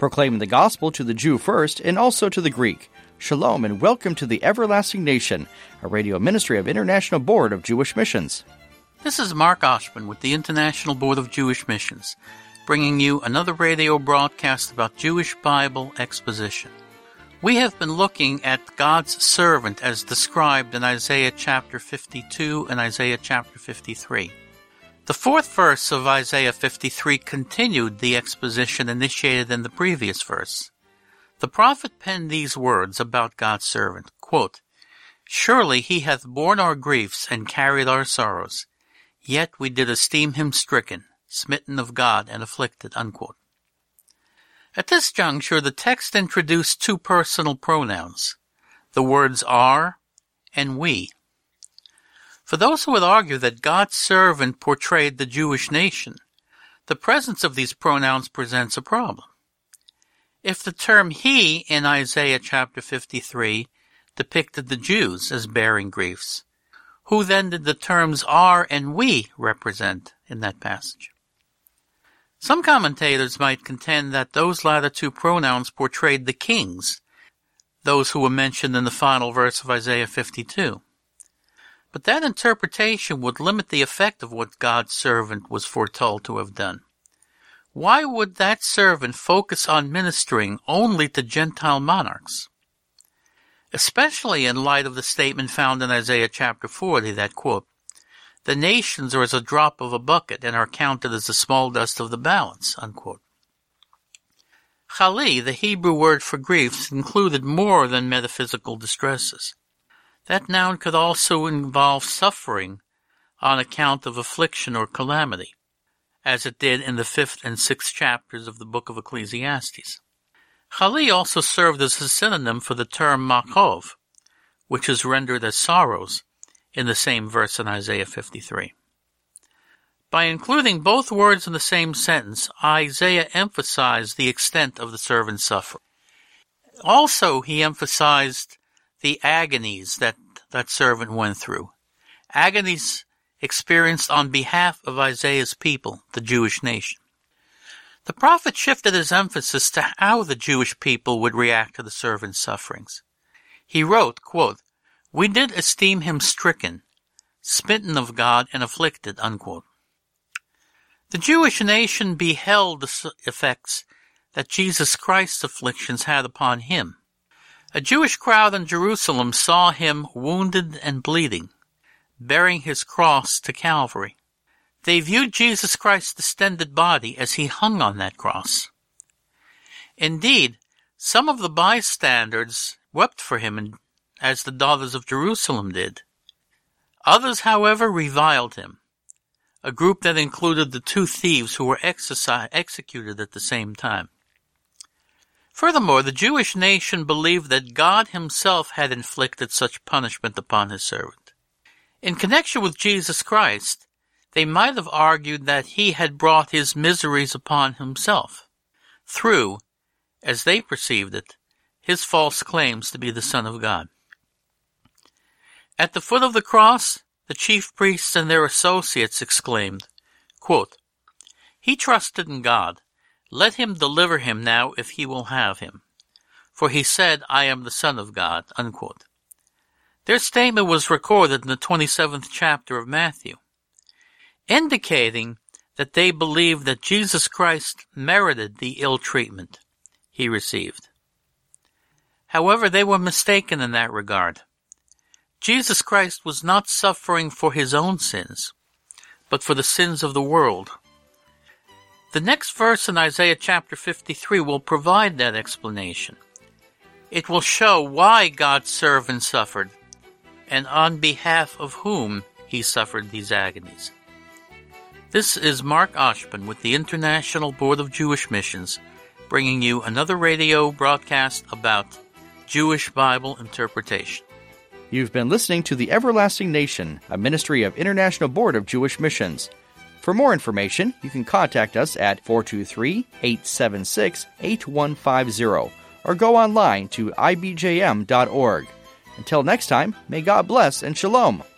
proclaiming the gospel to the Jew first and also to the Greek. Shalom and welcome to the Everlasting Nation, a radio ministry of International Board of Jewish Missions. This is Mark Oshman with the International Board of Jewish Missions, bringing you another radio broadcast about Jewish Bible exposition. We have been looking at God's servant as described in Isaiah chapter 52 and Isaiah chapter 53. The fourth verse of Isaiah 53 continued the exposition initiated in the previous verse. The prophet penned these words about God's servant, quote, "Surely he hath borne our griefs and carried our sorrows, yet we did esteem him stricken, smitten of God, and afflicted," unquote. At this juncture, the text introduced two personal pronouns, the words "our" and "we." For those who would argue that God's servant portrayed the Jewish nation, the presence of these pronouns presents a problem. If the term "he" in Isaiah chapter 53 depicted the Jews as bearing griefs, who then did the terms "our" and "we" represent in that passage? Some commentators might contend that those latter two pronouns portrayed the kings, those who were mentioned in the final verse of Isaiah 52. But that interpretation would limit the effect of what God's servant was foretold to have done. Why would that servant focus on ministering only to Gentile monarchs? Especially in light of the statement found in Isaiah chapter 40 that, quote, "The nations are as a drop of a bucket and are counted as the small dust of the balance," unquote. Chali, the Hebrew word for griefs, included more than metaphysical distresses. That noun could also involve suffering on account of affliction or calamity, as it did in the 5th and 6th chapters of the book of Ecclesiastes. Chali also served as a synonym for the term machov, which is rendered as sorrows in the same verse in Isaiah 53. By including both words in the same sentence, Isaiah emphasized the extent of the servant's suffering. Also, he emphasized the agonies that servant went through, agonies experienced on behalf of Isaiah's people, the Jewish nation. The prophet shifted his emphasis to how the Jewish people would react to the servant's sufferings. He wrote, quote, "We did esteem him stricken, smitten of God, and afflicted," unquote. The Jewish nation beheld the effects that Jesus Christ's afflictions had upon him. A Jewish crowd in Jerusalem saw him wounded and bleeding, bearing his cross to Calvary. They viewed Jesus Christ's distended body as he hung on that cross. Indeed, some of the bystanders wept for him, as the daughters of Jerusalem did. Others, however, reviled him, a group that included the two thieves who were executed at the same time. Furthermore, the Jewish nation believed that God himself had inflicted such punishment upon his servant. In connection with Jesus Christ, they might have argued that he had brought his miseries upon himself, through, as they perceived it, his false claims to be the Son of God. At the foot of the cross, the chief priests and their associates exclaimed, quote, "He trusted in God. Let him deliver him now if he will have him. For he said, I am the Son of God," unquote. Their statement was recorded in the 27th chapter of Matthew, indicating that they believed that Jesus Christ merited the ill treatment he received. However, they were mistaken in that regard. Jesus Christ was not suffering for his own sins, but for the sins of the world. The next verse in Isaiah chapter 53 will provide that explanation. It will show why God's servant suffered, and on behalf of whom he suffered these agonies. This is Mark Oshman with the International Board of Jewish Missions, bringing you another radio broadcast about Jewish Bible interpretation. You've been listening to The Everlasting Nation, a ministry of International Board of Jewish Missions. For more information, you can contact us at 423-876-8150 or go online to ibjm.org. Until next time, may God bless and shalom.